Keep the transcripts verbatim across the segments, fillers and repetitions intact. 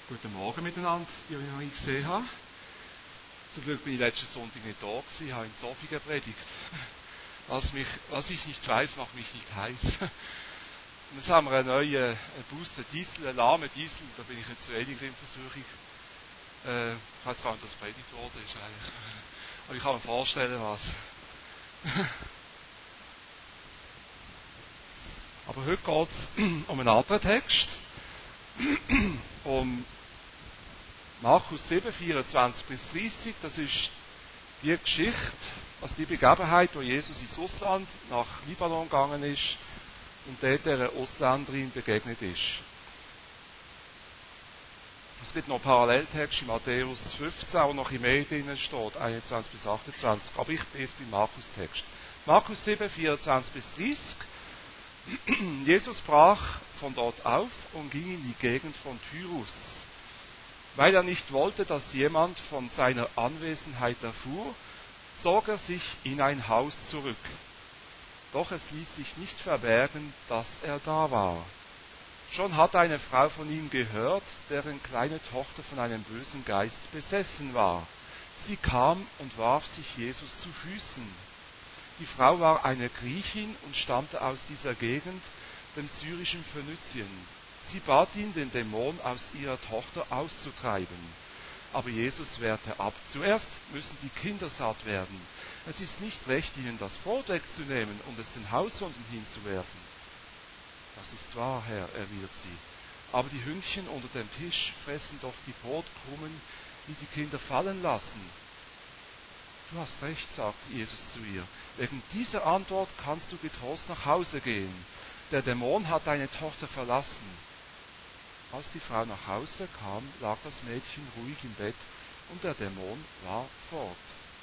Guten Morgen miteinander, die ich noch nicht gesehen habe. Zum Glück bin ich letzten Sonntag nicht da gewesen, habe in Zofingen gepredigt. Was, mich, was ich nicht weiß, macht mich nicht heiß. Und jetzt haben wir einen neuen einen Bus, einen Diesel, einen lahmen Diesel, da bin ich jetzt weniger in Versuchung. Äh, ich weiß gar nicht, dass es predigt worden ist eigentlich. Aber ich kann mir vorstellen, was. Aber heute geht es um einen anderen Text. Um Markus sieben, vierundzwanzig bis dreißig, das ist die Geschichte, also die Begebenheit, wo Jesus ins Ausland nach Libanon gegangen ist und dort einer Ausländerin begegnet ist. Es gibt noch einen Paralleltext in Matthäus fünfzehn, wo noch in mehr drin steht, einundzwanzig bis achtundzwanzig, aber ich bin jetzt beim Markus-Text. Markus sieben, vierundzwanzig bis dreißig. Jesus brach von dort auf und ging in die Gegend von Tyrus. Weil er nicht wollte, dass jemand von seiner Anwesenheit erfuhr, zog er sich in ein Haus zurück. Doch es ließ sich nicht verbergen, dass er da war. Schon hatte eine Frau von ihm gehört, deren kleine Tochter von einem bösen Geist besessen war. Sie kam und warf sich Jesus zu Füßen. Die Frau war eine Griechin und stammte aus dieser Gegend, dem syrischen Phönizien. Sie bat ihn, den Dämon aus ihrer Tochter auszutreiben. Aber Jesus wehrte ab. Zuerst müssen die Kinder satt werden. Es ist nicht recht, ihnen das Brot wegzunehmen und es den Haushunden hinzuwerfen. Das ist wahr, Herr, erwidert sie. Aber die Hündchen unter dem Tisch fressen doch die Brotkrumen, die die Kinder fallen lassen. Du hast recht, sagt Jesus zu ihr. Wegen dieser Antwort kannst du getrost nach Hause gehen. Der Dämon hat deine Tochter verlassen. Als die Frau nach Hause kam, lag das Mädchen ruhig im Bett und der Dämon war fort.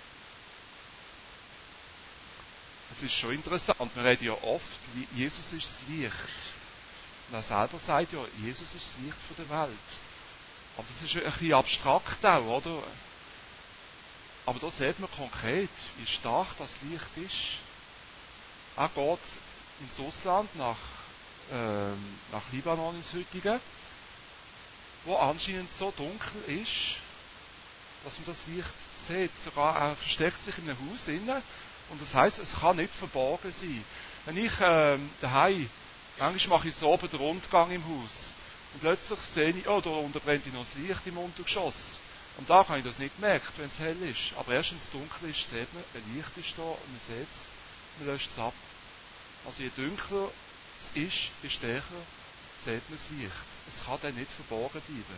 Es ist schon interessant, wir reden ja oft, Jesus ist das Licht. Und er selber sagt ja, Jesus ist das Licht von der Welt. Aber das ist ein bisschen abstrakt auch, oder? Aber da sieht man konkret, wie stark das Licht ist. Er geht ins Ausland, nach, ähm, nach Libanon, ins heutige, wo anscheinend so dunkel ist, dass man das Licht sieht. Sogar er versteckt sich in einem Haus innen und das heisst, es kann nicht verborgen sein. Wenn ich ähm, daheim, manchmal mache ich so oben den Rundgang im Haus und plötzlich sehe ich, oh, da unten brennt noch das Licht im Untergeschoss. Und da habe ich das nicht gemerkt, wenn es hell ist. Aber erst wenn es dunkel ist, sieht man, ein Licht ist da und man sieht es, man löscht es ab. Also je dunkler es ist, je stärker sieht man das Licht. Es kann dann nicht verborgen bleiben.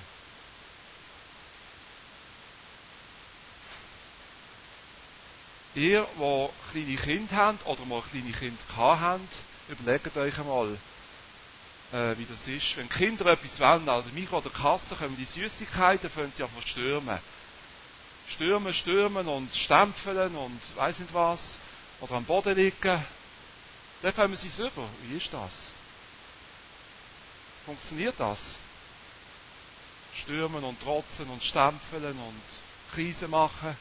Ihr, die kleine Kinder habt oder mal kleine Kinder gehabt habt, überlegt euch einmal, äh, wie das ist. Wenn Kinder etwas wollen, also Mikro oder Kasse, kommen die Süßigkeiten, fangen sie an zu stürmen. Stürmen, stürmen und stempeln und weiss nicht was. Oder am Boden liegen. Dann kommen sie selber. Wie ist das? Funktioniert das? Stürmen und trotzen und stempeln und Krise machen.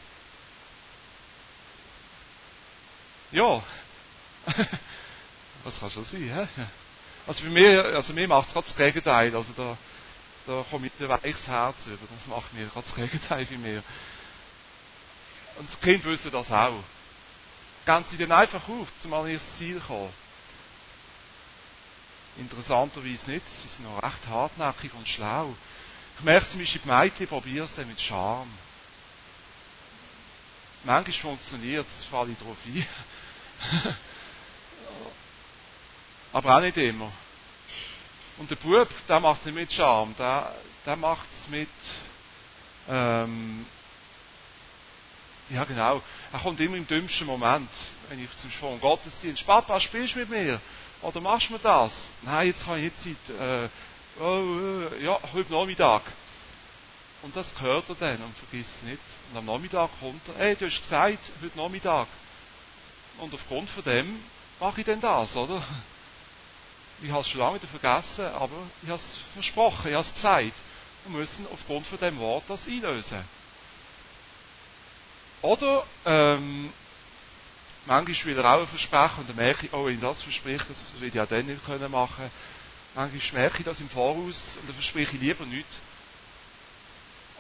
Ja. Das kann schon sein, hä? Also für mich, also mir macht es gerade das Gegenteil. Also da, da komme ich ein weiches Herz über. Das macht mir gerade das Gegenteil für mich. Und die Kinder wissen das auch. Gehen sie dann einfach auf, um an ihr Ziel zu kommen. Interessanterweise nicht. Sie sind noch recht hartnäckig und schlau. Ich merke zum Beispiel, die Mädchen probieren es mit Charme. Manchmal funktioniert es, falle ich drauf ein. Aber auch nicht immer. Und der Bub, der macht es nicht mit Charme. Der, der macht es mit... Ähm, ja genau. Er kommt immer im dümmsten Moment. Wenn ich zum Beispiel vom Gottesdienst... Papa, spielst du mit mir? Oder machst du mir das? Nein, jetzt habe ich nicht Zeit. Äh, oh, äh, ja, heute Nachmittag. Und das hört er dann und vergisst es nicht. Und am Nachmittag kommt er, hey, du hast gesagt, heute Nachmittag. Und aufgrund von dem mache ich dann das, oder? Ich habe es schon lange wieder vergessen, aber ich habe es versprochen, ich habe es gesagt. Wir müssen aufgrund von dem Wort das einlösen. Oder, ähm, manchmal will er auch ein Versprechen und dann merke ich, oh, wenn ich das verspricht, das will ich auch dann nicht machen können. Manchmal merke ich das im Voraus und dann verspreche ich lieber nichts.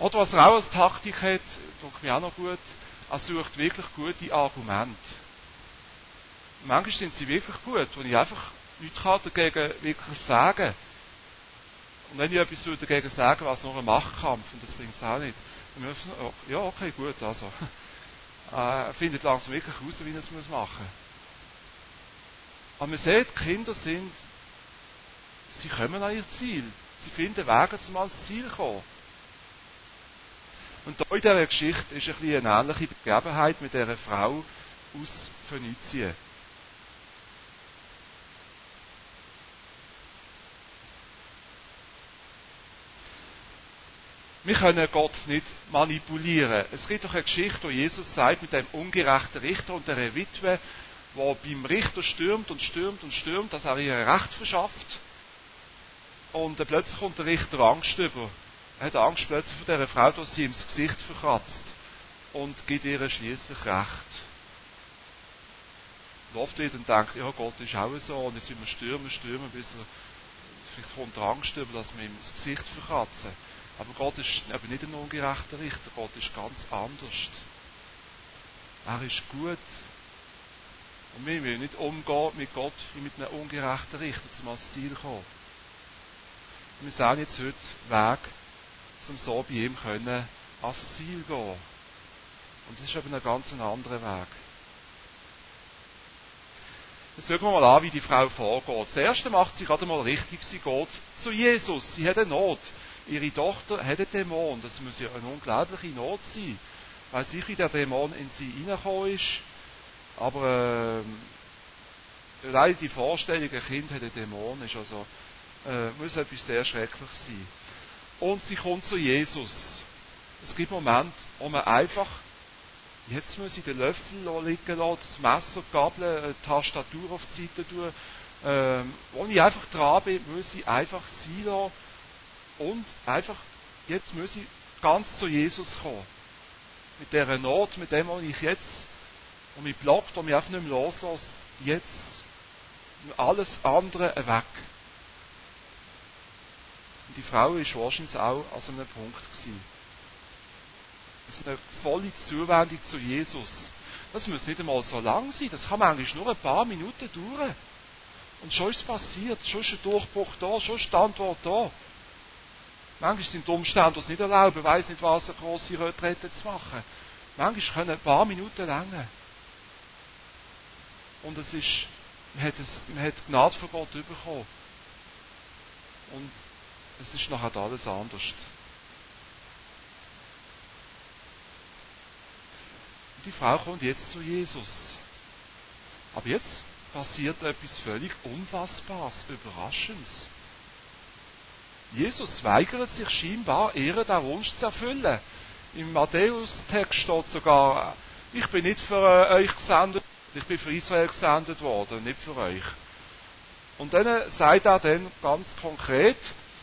Oder was er auch als Taktik hat, tut mir auch noch gut, er sucht wirklich gute Argumente. Manchmal sind sie wirklich gut, wo ich einfach nichts dagegen wirklich sagen kann. Und wenn ich etwas dagegen sagen will, was nur ein Machtkampf, und das bringt es auch nicht, dann müssen wir, oh, ja, okay, gut, also. Er äh, findet langsam wirklich raus, wie er es machen muss. Aber man sieht, Kinder sind, sie kommen an ihr Ziel. Sie finden Wege, um ans Ziel zu kommen. Und da in dieser Geschichte ist ein bisschen eine ähnliche Begebenheit mit dieser Frau aus Phönizien. Wir können Gott nicht manipulieren. Es gibt doch eine Geschichte, wo Jesus sagt, mit dem ungerechten Richter und der Witwe, die beim Richter stürmt und stürmt und stürmt, dass er ihr Recht verschafft. Und dann plötzlich kommt der Richter Angst über. Er hat Angst plötzlich vor dieser Frau, dass sie ihm das Gesicht verkratzt. Und gibt ihr schliesslich Recht. Und oft wird dann gedacht, ja, Gott ist auch so, und jetzt will man stürmen, stürmen, bis er, vielleicht kommt er Angst über, dass wir ihm das Gesicht verkratzen. Aber Gott ist eben nicht ein ungerechter Richter, Gott ist ganz anders. Er ist gut. Und wir wollen nicht umgehen mit Gott wie mit einem ungerechten Richter, um ans Ziel zu kommen. Wir sehen jetzt heute Weg, um so bei ihm können ans Ziel zu gehen. Und das ist eben ein ganz anderer Weg. Jetzt schauen wir mal an, wie die Frau vorgeht. Das erste macht sie gerade mal richtig, sie geht zu Jesus. Sie hat eine Not. Ihre Tochter hat einen Dämon. Das muss ja eine unglaubliche Not sein. Ich weiss nicht, wie der Dämon in sie hineingekommen ist. Aber äh, allein die Vorstellung, ein Kind hat einen Dämon, ist also, äh, muss etwas sehr Schreckliches sein. Und sie kommt zu Jesus. Es gibt Momente, wo man einfach, jetzt muss ich den Löffel liegen lassen, das Messer, die Gabel, die Tastatur auf die Seite tun. Äh, wo ich einfach dran bin, muss ich einfach sein lassen. Und einfach, jetzt muss ich ganz zu Jesus kommen. Mit dieser Not, mit dem, was ich jetzt, was mich blockt, was mich einfach nicht mehr loslässt, jetzt alles andere weg. Und die Frau war wahrscheinlich auch an so einem Punkt gewesen. Das ist eine volle Zuwendung zu Jesus. Das muss nicht einmal so lang sein, das kann manchmal nur ein paar Minuten dauern. Und schon ist es passiert, schon ist ein Durchbruch da, schon ist die Antwort da. Manchmal sind die Umstände, die es nicht erlauben, ich weiss nicht, was eine grosse Retrette zu machen. Manchmal können ein paar Minuten länger. Und es ist, man hat, es, man hat Gnade von Gott bekommen. Und es ist nachher alles anders. Und die Frau kommt jetzt zu Jesus. Aber jetzt passiert etwas völlig Unfassbares, Überraschendes. Jesus weigert sich scheinbar, ihren den Wunsch zu erfüllen. Im Matthäus-Text steht sogar, ich bin nicht für euch gesendet, ich bin für Israel gesendet worden, nicht für euch. Und dann sagt er dann ganz konkret,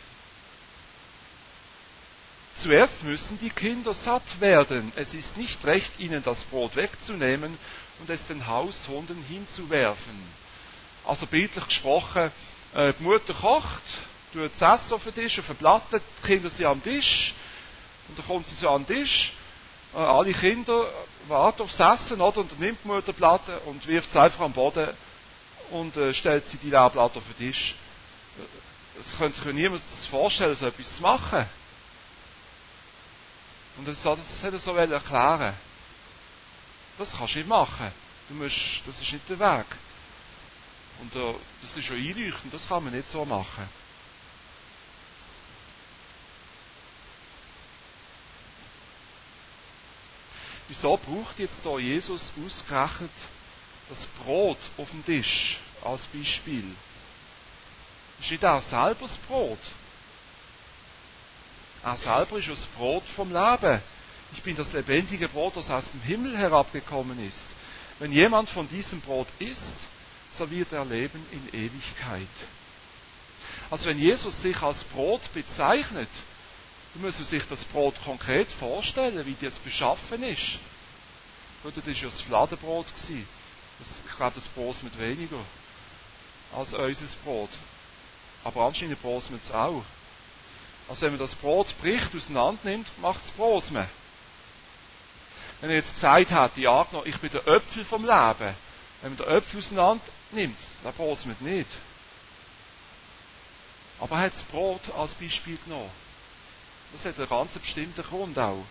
zuerst müssen die Kinder satt werden. Es ist nicht recht, ihnen das Brot wegzunehmen und es den Haushunden hinzuwerfen. Also bildlich gesprochen, die Mutter kocht, tut das Essen auf den Tisch, auf den Platten, die Kinder sind am Tisch, und dann kommt sie so an den Tisch, alle Kinder warten aufs Essen, oder? Und dann nimmt die Mutter die Platte und wirft sie einfach am Boden und äh, stellt sie die leere Platte auf den Tisch. Das könnte sich ja niemand vorstellen, so etwas zu machen. Und das, das hat er so erklären. Das kannst du nicht machen. Du musst, das ist nicht der Weg. Und äh, das ist schon einleuchtend, das kann man nicht so machen. Wieso braucht jetzt da Jesus ausgerechnet das Brot auf dem Tisch als Beispiel? Ist nicht er selber das Brot? Er selber ist das Brot vom Leben. Ich bin das lebendige Brot, das aus dem Himmel herabgekommen ist. Wenn jemand von diesem Brot isst, so wird er leben in Ewigkeit. Also wenn Jesus sich als Brot bezeichnet, dann muss man sich das Brot konkret vorstellen, wie das beschaffen ist. Gut, das war ja das Fladenbrot. Das, ich glaube, das braucht man weniger als unser Brot. Aber anscheinend braucht man es auch. Also wenn man das Brot bricht, auseinander nimmt, macht es Brosme. Wenn er jetzt gesagt hätte, ja, ich bin der Apfel vom Leben, wenn man den Apfel auseinander nimmt, dann brosmet nicht. Aber er hat das Brot als Beispiel genommen. Das hat einen ganz bestimmten Grund auch.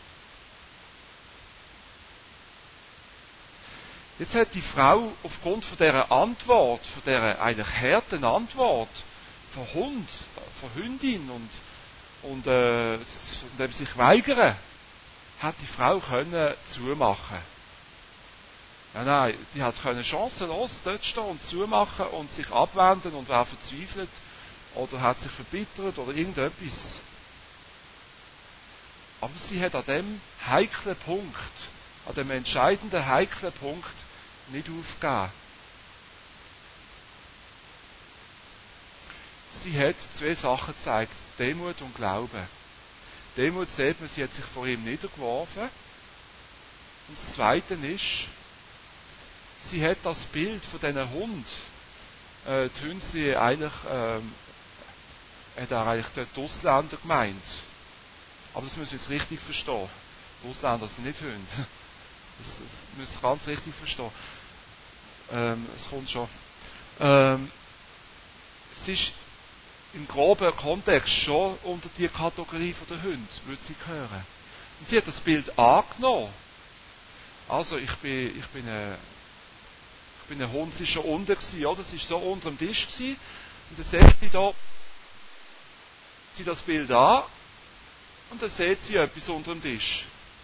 Jetzt hat die Frau aufgrund von dieser Antwort, von dieser eigentlich harten Antwort, von Hund, von Hündin und, und äh, indem sich weigern, hat die Frau können zumachen. Ja, nein, die hat können chancenlos dort stehen und zumachen und sich abwenden und wäre verzweifelt oder hat sich verbittert oder irgendetwas. Aber sie hat an dem heiklen Punkt, an dem entscheidenden heiklen Punkt nicht aufgegeben. Sie hat zwei Sachen gezeigt, Demut und Glauben. Demut sieht man, sie hat sich vor ihm niedergeworfen. Und das Zweite ist, sie hat das Bild von diesen Hund, äh, die Hunde sie eigentlich, ähm, hat er eigentlich dort die Ausländer gemeint. Aber das müssen wir jetzt richtig verstehen. Die Ausländer sind nicht Hunde. Das, das müssen wir ganz richtig verstehen. Ähm, es kommt schon. Ähm, es ist im groben Kontext schon unter die Kategorie von der Hunde, würde sie gehören. Und sie hat das Bild angenommen. Also, ich bin, ich bin ein, ich bin ein Hund, sie ist schon unten gewesen, oder? Sie ist so unter dem Tisch gewesen. Und dann setzt sie da, sie das Bild an, und dann sieht sie etwas unter dem Tisch.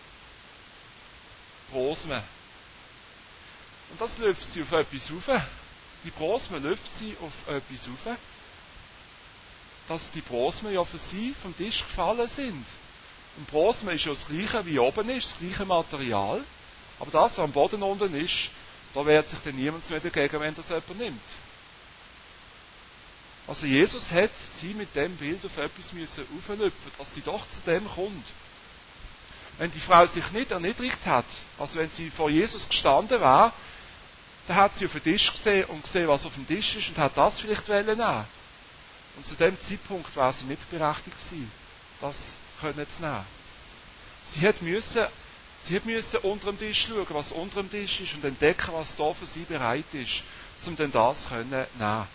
Brosme. Und das läuft sie auf etwas rauf. Die Brosme läuft sie auf etwas rauf. Dass die Brosme ja für sie vom Tisch gefallen sind. Und Brosme ist ja das gleiche wie oben ist, das gleiche Material. Aber das, was am Boden unten ist, da wehrt sich dann niemand mehr dagegen, wenn das jemand nimmt. Also Jesus hat sie mit dem Bild auf etwas müssen auflüpfen, dass sie doch zu dem kommt. Wenn die Frau sich nicht erniedrigt hat, also wenn sie vor Jesus gestanden war, dann hat sie auf den Tisch gesehen und gesehen, was auf dem Tisch ist und hat das vielleicht nehmen wollen. Und zu dem Zeitpunkt war sie nicht berechtigt gewesen, das können zu nehmen. Sie hat müssen, sie hat müssen unter dem Tisch schauen, was unter dem Tisch ist und entdecken, was da für sie bereit ist, um dann das können nehmen.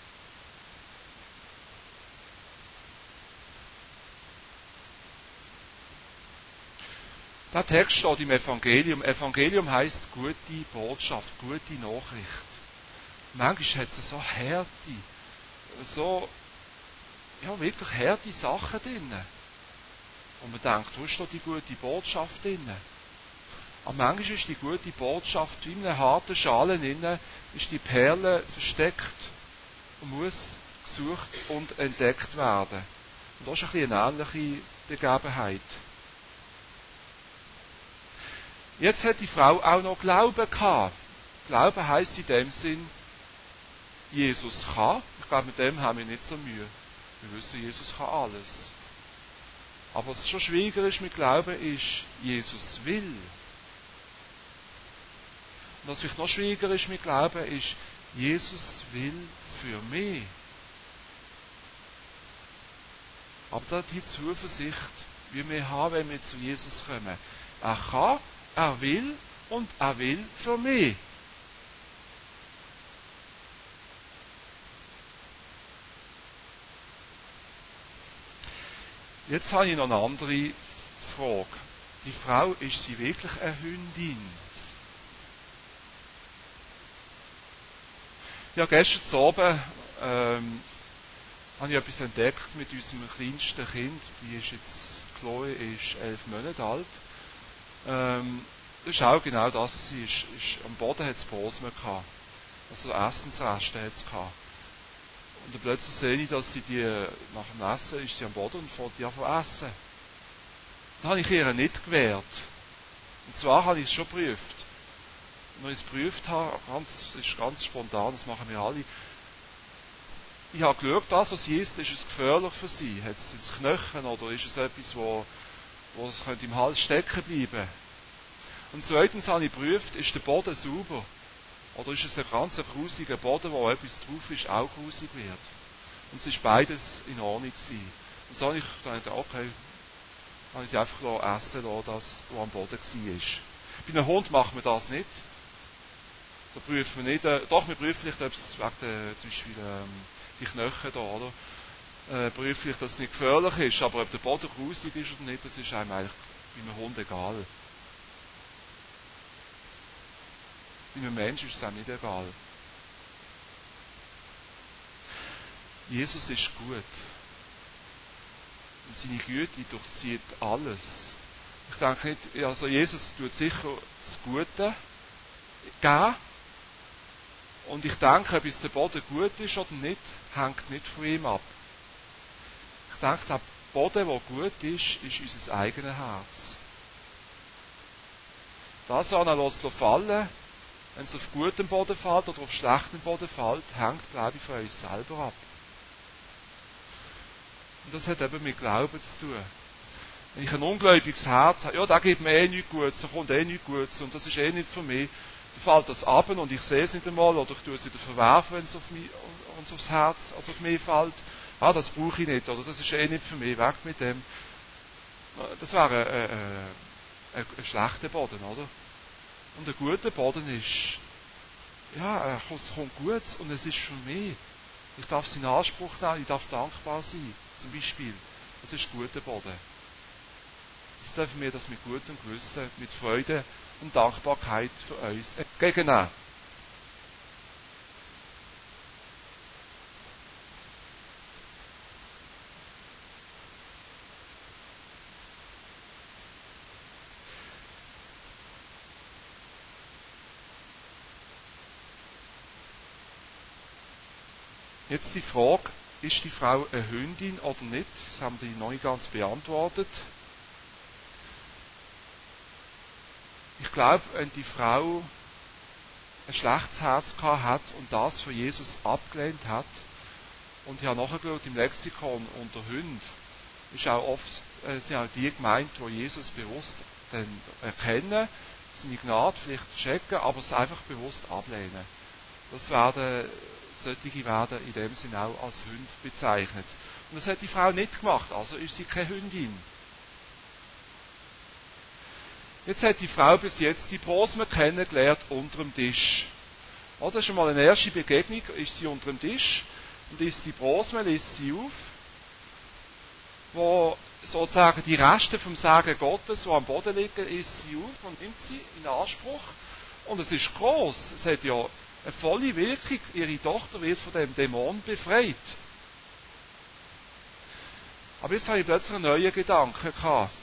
Der Text steht im Evangelium. Evangelium heisst gute Botschaft, gute Nachricht. Manchmal hat es so harte, so, ja, wirklich harte Sachen drin. Und man denkt, wo ist da die gute Botschaft drin? Aber manchmal ist die gute Botschaft wie in einer harten Schale drin, ist die Perle versteckt und muss gesucht und entdeckt werden. Und das ist ein bisschen eine ähnliche Begebenheit. Jetzt hat die Frau auch noch Glauben gehabt. Glauben heisst in dem Sinn, Jesus kann. Ich glaube, mit dem haben wir nicht so Mühe. Wir wissen, Jesus kann alles. Aber was schon schwieriger ist mit Glauben, ist, Jesus will. Und was vielleicht noch schwieriger ist mit Glauben, ist, Jesus will für mich. Aber da die Zuversicht, wie wir haben, wenn wir zu Jesus kommen. Er kann, er will und er will für mich. Jetzt habe ich noch eine andere Frage. Die Frau, ist sie wirklich eine Hündin? Ja, gestern Abend ähm, habe ich etwas entdeckt mit unserem kleinsten Kind. Die ist jetzt, Chloe ist elf Monate alt. Ähm, das ist auch genau das. Sie ist, ist, am Boden hat es Brosme gehabt. Also Essensreste hat es gehabt. Und dann plötzlich sehe ich, dass sie die, nach dem Essen ist sie am Boden und fängt die an zu essen. Dann habe ich ihr nicht gewehrt. Und zwar habe ich es schon geprüft. Und als ich es geprüft habe, ganz, das ist ganz spontan, das machen wir alle. Ich habe geschaut, das, was sie isst, ist es gefährlich für sie? Hat es ins Knöchel oder ist es etwas, wo, wo es könnte im Hals stecken bleiben? Und zweitens habe ich geprüft, ist der Boden sauber? Oder ist es ein ganz grusiger Boden, wo etwas drauf ist, auch grusig wird? Und es ist beides in Ordnung gewesen. Und so habe ich gedacht, okay, habe ich sie einfach essen lassen, das, was am Boden war. Bei einem Hund machen wir das nicht. Da prüfen wir nicht, äh, doch, wir prüfen vielleicht, ob es wegen der, zum Beispiel ähm, die Knochen da, oder? Äh, prüfen vielleicht, dass es nicht gefährlich ist, aber ob der Boden grusig ist oder nicht, das ist einem eigentlich bei einem Hund egal. Bei einem Menschen ist es einem nicht egal. Jesus ist gut. Und seine Güte durchzieht alles. Ich denke nicht, also Jesus tut sicher das Gute geben. Und ich denke, ob es der Boden gut ist oder nicht, hängt nicht von ihm ab. Ich denke, der Boden, der gut ist, ist unser eigenes Herz. Das, was er lässt fallen, wenn es auf gutem Boden fällt oder auf schlechtem Boden fällt, hängt, glaube ich, von uns selber ab. Und das hat eben mit Glauben zu tun. Wenn ich ein ungläubiges Herz habe, ja, da gibt mir eh nichts Gutes, da kommt eh nichts Gutes und das ist eh nicht für mich, dann fällt das ab und ich sehe es nicht einmal oder ich tue es wieder verwerfen, wenn es, auf mich, wenn es aufs Herz, also auf mich fällt. Ah, das brauche ich nicht oder das ist eh nicht für mich, weg mit dem. Das wäre ein, ein, ein, ein schlechter Boden, oder? Und ein guter Boden ist, ja, es kommt gut und es ist für mich. Ich darf es in Anspruch nehmen, ich darf dankbar sein, zum Beispiel. Das ist guter Boden. Jetzt dürfen wir das mit gutem Gewissen, mit Freude und Dankbarkeit für uns entgegennehmen. Jetzt die Frage, ist die Frau eine Hündin oder nicht? Das haben die noch nicht ganz beantwortet. Ich glaube, wenn die Frau ein schlechtes Herz gehabt hat und das für Jesus abgelehnt hat, und ich habe nachgeschaut im Lexikon unter Hund, ist auch oft, äh, sind auch die gemeint, die Jesus bewusst dann erkennen, seine Gnade vielleicht checken, aber es einfach bewusst ablehnen. Das werden, solche werden in dem Sinne auch als Hund bezeichnet. Und das hat die Frau nicht gemacht, also ist sie keine Hündin. Jetzt hat die Frau bis jetzt die Brosme kennengelernt unter dem Tisch. Oh, das ist schon mal eine erste Begegnung, ist sie unter dem Tisch und isst die Brosme, liest sie auf, wo sozusagen die Reste vom Segen Gottes, die am Boden liegen, isst sie auf und nimmt sie in Anspruch. Und es ist groß. Es hat ja eine volle Wirkung. Ihre Tochter wird von dem Dämon befreit. Aber jetzt habe ich plötzlich einen neuen Gedanken gehabt.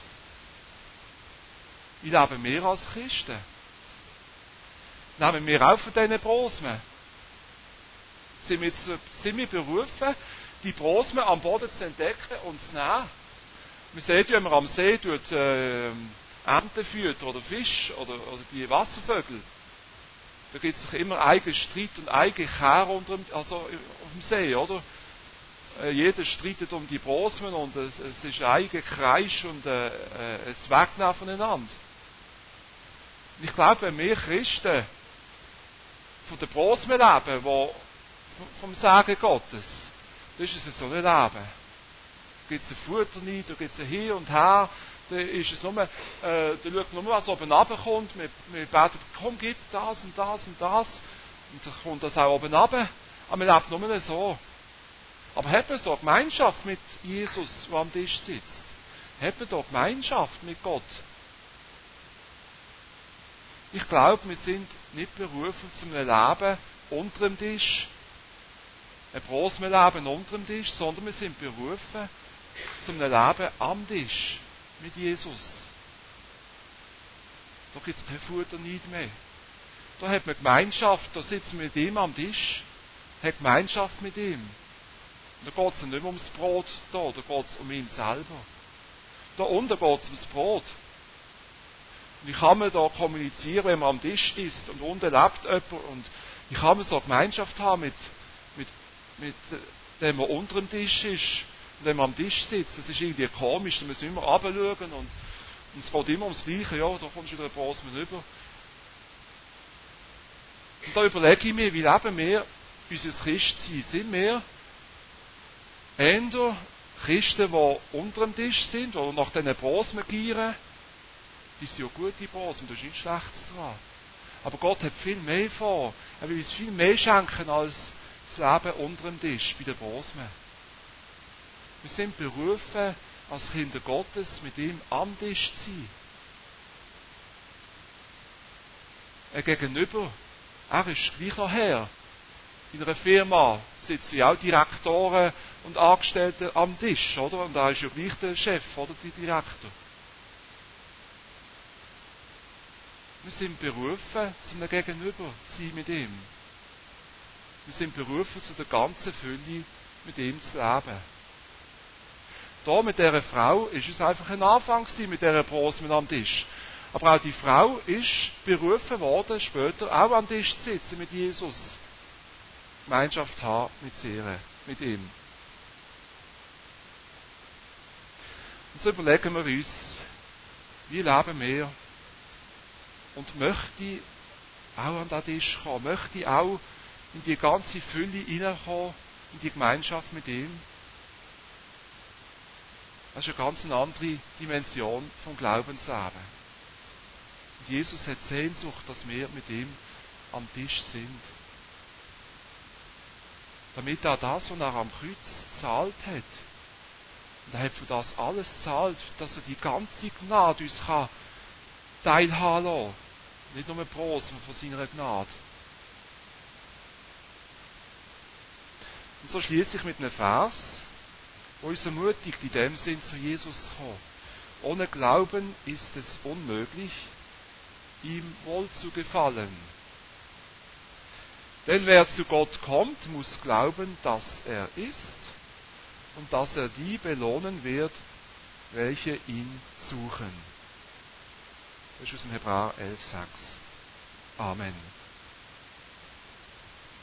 Wie leben wir als Christen? Nehmen wir auch von diesen Brosmen? Sind wir, sind wir berufen, die Brosmen am Boden zu entdecken und zu nehmen? Man sieht ja, wenn man am See tut, äh, Enten füttert oder Fisch oder, oder die Wasservögel. Da gibt es doch immer eigenen Streit und eigene Kehr unter dem, also auf dem See, oder? Äh, jeder streitet um die Brosmen und es, es ist ein eigener Kreisch und äh, äh, es Wegnehmen voneinander. Und ich glaube, wenn wir Christen von der Brosmen leben, wo, vom Segen Gottes, dann ist es so ein Leben. Da gibt es ein Futterneid, da gibt es ein Hin und Her, da ist es nur, äh, da schaut nur, was oben runterkommt, wir, wir beten, komm, gib das und das und das, und dann kommt das auch oben runter, aber man lebt nur so. Aber hat man so eine Gemeinschaft mit Jesus, der am Tisch sitzt? Hat man da Gemeinschaft mit Gott? Ich glaube, wir sind nicht berufen zu einem Leben unter dem Tisch, ein Brosmenleben unter dem Tisch, sondern wir sind berufen zu einem Leben am Tisch mit Jesus. Da gibt es kein Futterneid mehr. Da hat man Gemeinschaft, da sitzen wir mit ihm am Tisch, hat Gemeinschaft mit ihm. Und da geht es nicht mehr ums Brot, da, da geht es um ihn selber. Da unten geht es ums Brot. Und ich kann mir da kommunizieren, wenn man am Tisch ist und unten lebt jemand und ich kann mir so eine Gemeinschaft haben mit, mit, mit dem, der unter dem Tisch ist und dem am Tisch sitzt. Das ist irgendwie komisch, da müssen wir immer runterschauen und, und es geht immer ums Gleiche, ja, da kommst du wieder ein Brosmen rüber. Und da überlege ich mir, wie leben wir unser Christsein? Sind wir eher Christen, die unter dem Tisch sind oder nach diesen Brosmen gieren, die sind ja gute Brosmen, da ist nichts Schlechtes dran. Aber Gott hat viel mehr vor. Er will uns viel mehr schenken als das Leben unter dem Tisch bei den Brosmen. Wir sind berufen, als Kinder Gottes mit ihm am Tisch zu sein. Er gegenüber, er ist gleich noch Herr. In einer Firma sitzen ja auch Direktoren und Angestellte am Tisch, oder? Und er ist ja gleich der Chef, oder? Der Direktor. Wir sind berufen, zu einem Gegenüber zu sein mit ihm. Wir sind berufen, zu der ganzen Fülle mit ihm zu leben. Da mit dieser Frau ist es einfach ein Anfang gewesen, mit dieser Brosmen am Tisch. Aber auch die Frau ist berufen worden, später auch am Tisch zu sitzen mit Jesus. Gemeinschaft haben mit Seele, mit ihm. Und so überlegen wir uns, wie leben wir? Und möchte ich auch an den Tisch kommen? Möchte ich auch in die ganze Fülle hineinkommen, in die Gemeinschaft mit ihm? Das ist eine ganz andere Dimension vom Glaubensleben. Und Jesus hat Sehnsucht, dass wir mit ihm am Tisch sind. Damit er das, was er am Kreuz gezahlt hat, und er hat für das alles gezahlt, dass er die ganze Gnade uns kann teilhaben lassen. Nicht nur ein Brosmen von seiner Gnade. Und so schließe ich mit einem Vers, der uns ermutigt, in dem Sinn zu Jesus zu kommen. Ohne Glauben ist es unmöglich, ihm wohl zu gefallen. Denn wer zu Gott kommt, muss glauben, dass er ist und dass er die belohnen wird, welche ihn suchen. Das ist aus dem Hebräer elf, sechs. Amen.